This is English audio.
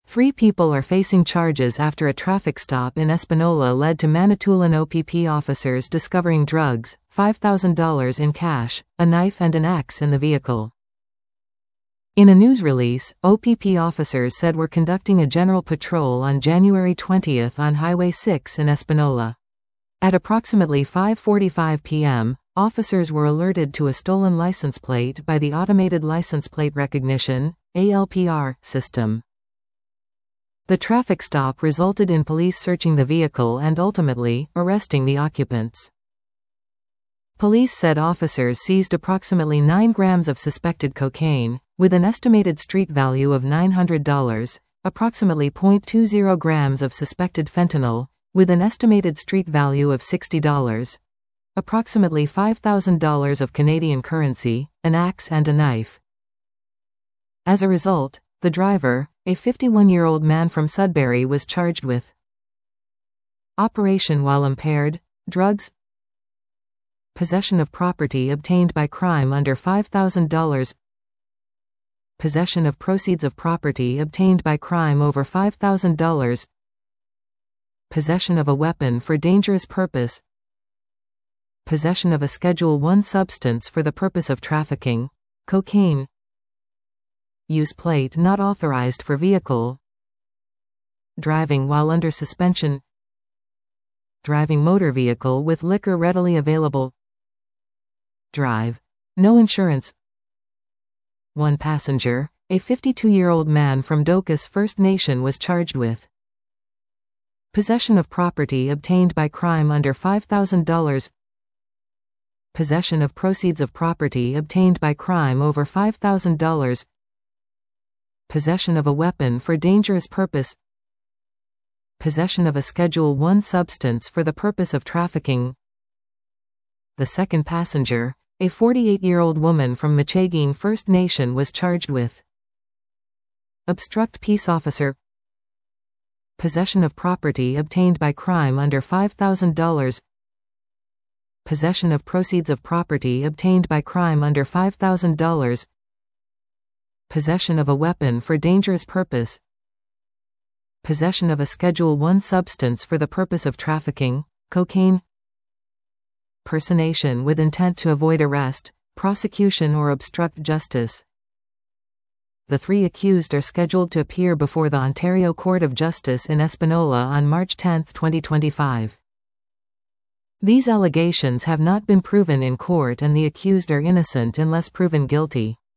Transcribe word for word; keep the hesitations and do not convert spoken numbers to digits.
Three people are facing charges after a traffic stop in Espanola led to Manitoulin O P P officers discovering drugs, five thousand dollars in cash, a knife and an axe in the vehicle. In a news release, O P P officers said were conducting a general patrol on January twentieth on Highway six in Espanola. At approximately five forty-five p m, officers were alerted to a stolen license plate by the Automated License Plate Recognition (A L P R) system. The traffic stop resulted in police searching the vehicle and ultimately arresting the occupants. Police said officers seized approximately nine grams of suspected cocaine, with an estimated street value of nine hundred dollars, approximately zero point two zero grams of suspected fentanyl, with an estimated street value of sixty dollars, approximately five thousand dollars of Canadian currency, an axe and a knife. As a result, the driver, a fifty-one-year-old man from Sudbury, was charged with operation while impaired, drugs, possession of property obtained by crime under five thousand dollars, possession of proceeds of property obtained by crime over five thousand dollars, possession of a weapon for dangerous purpose, possession of a Schedule one substance for the purpose of trafficking, cocaine, use plate not authorized for vehicle, driving while under suspension, driving motor vehicle with liquor readily available, drive, no insurance. One passenger, a fifty-two-year-old man from Docas First Nation, was charged with possession of property obtained by crime under five thousand dollars, possession of proceeds of property obtained by crime over five thousand dollars, possession of a weapon for dangerous purpose, possession of a Schedule one substance for the purpose of trafficking. The second passenger, a forty-eight-year-old woman from Michigane First Nation, was charged with obstruct peace officer, possession of property obtained by crime under five thousand dollars, possession of proceeds of property obtained by crime under five thousand dollars, possession of a weapon for dangerous purpose, possession of a Schedule one substance for the purpose of trafficking, cocaine, personation with intent to avoid arrest, prosecution or obstruct justice. The three accused are scheduled to appear before the Ontario Court of Justice in Espanola on March tenth, twenty twenty-five. These allegations have not been proven in court and the accused are innocent unless proven guilty.